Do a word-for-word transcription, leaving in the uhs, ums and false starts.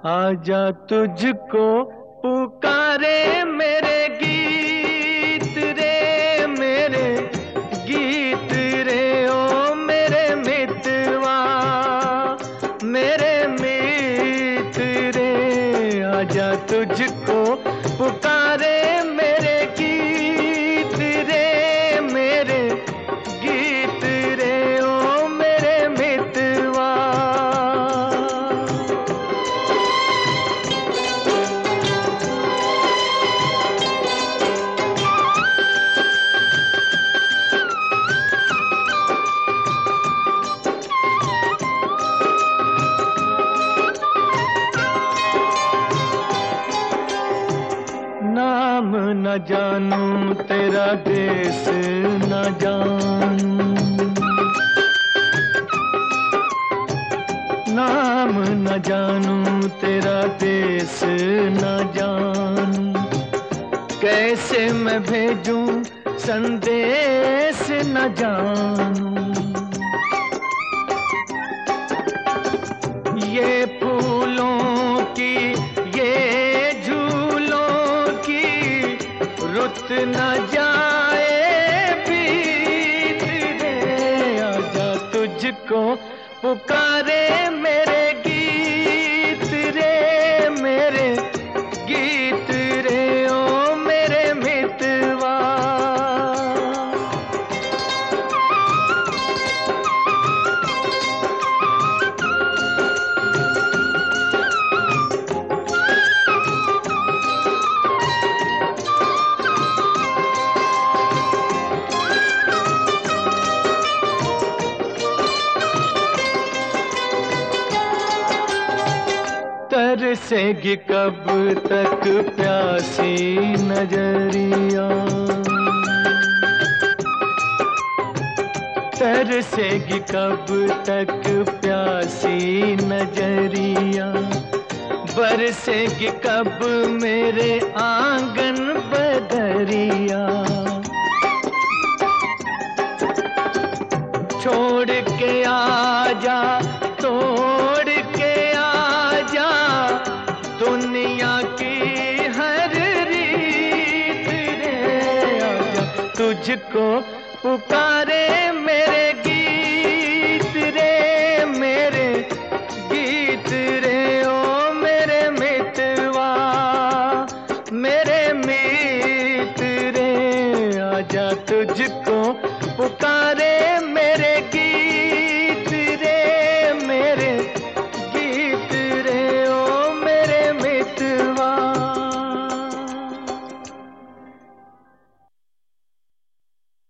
आजा तुझको पुकारे मेरे गीत रे, मेरे गीत रे ओ मेरे मितवा, मेरे मित रे। आजा तुझको पुकारे मेरे गीत रे, मेरे गीत रे ओ मेरे मितवा। नाम न जानूं तेरा देश न जानूं, नाम न जानूं तेरा देश न जानूं। कैसे मैं भेजूं संदेश न जानूं। ये फूलों की ये रुत न जाए बीत रे। आजा तुझको पुकारे मेरे गीत रे, मेरे गीत रे ओ मेरे मितवा। तरसेगी कब तक प्यासी नजरिया, तरसेगी कब तक प्यासी नजरिया। बरसेगी कब मेरे आंगन बदरिया। छोड़ के आजा तोड़ के आजा दुनिया की हर रीत रे। आजा तुझको पुकारे मेरे गीत रे, मेरे गीत रे ओ मेरे मितवा, मेरे मित रे। आजा तुझको